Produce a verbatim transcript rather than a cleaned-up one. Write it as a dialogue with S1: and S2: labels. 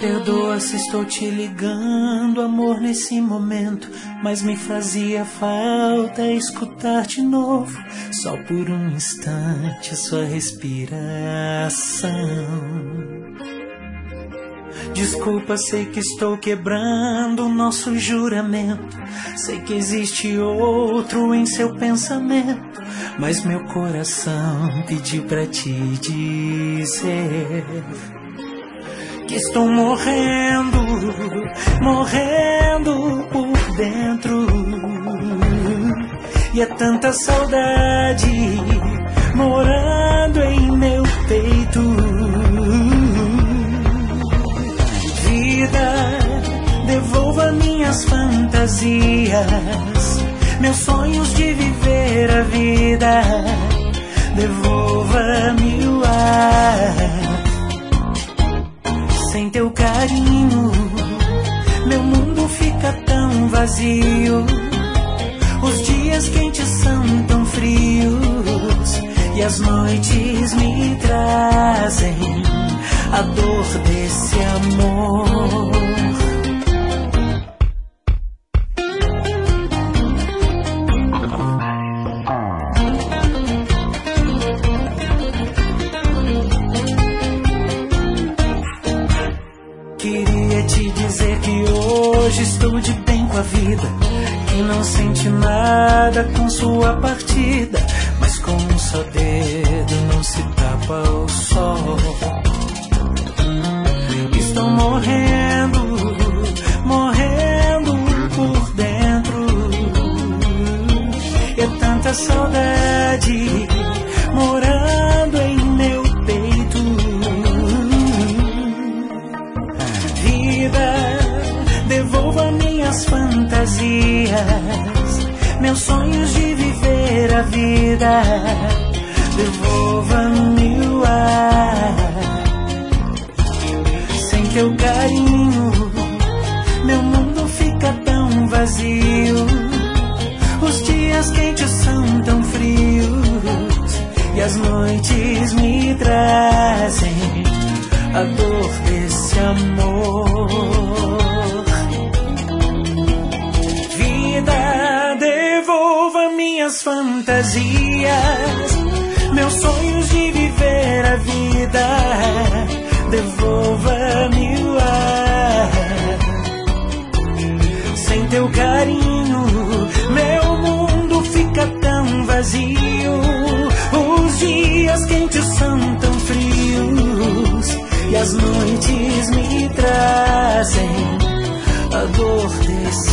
S1: Perdoa se estou te ligando, amor, nesse momento, mas me fazia falta escutar de novo, só por um instante, sua respiração. Desculpa, sei que estou quebrando o nosso juramento, sei que existe outro em seu pensamento, mas meu coração pediu pra te dizer que estou morrendo, morrendo por dentro. E é tanta saudade morando em meu peito. Vida, devolva minhas fantasias, meus sonhos de viver a vida. Devolva-me o ar. Sem teu carinho, meu mundo fica tão vazio. Os dias quentes são tão frios e as noites me trazem a dor desse amor. Queria te dizer que hoje estou de bem com a vida, que não sente nada com sua partida, mas com um só dedo não se tapa o sol. Estou morrendo, morrendo por dentro. E é tanta saudade morando em meu peito. Vida, devolva minhas fantasias, meus sonhos de viver a vida. Devolva-me o ar. Sem teu carinho, meu mundo fica tão vazio. Os dias quentes são tão frios e as noites me trazem a dor desse amor. Vida, devolva minhas fantasias, meus sonhos de viver a vida. Devolva-me o ar. Sem teu carinho, meu mundo fica tão vazio. Os dias quentes são tão frios e as noites me trazem a dor desse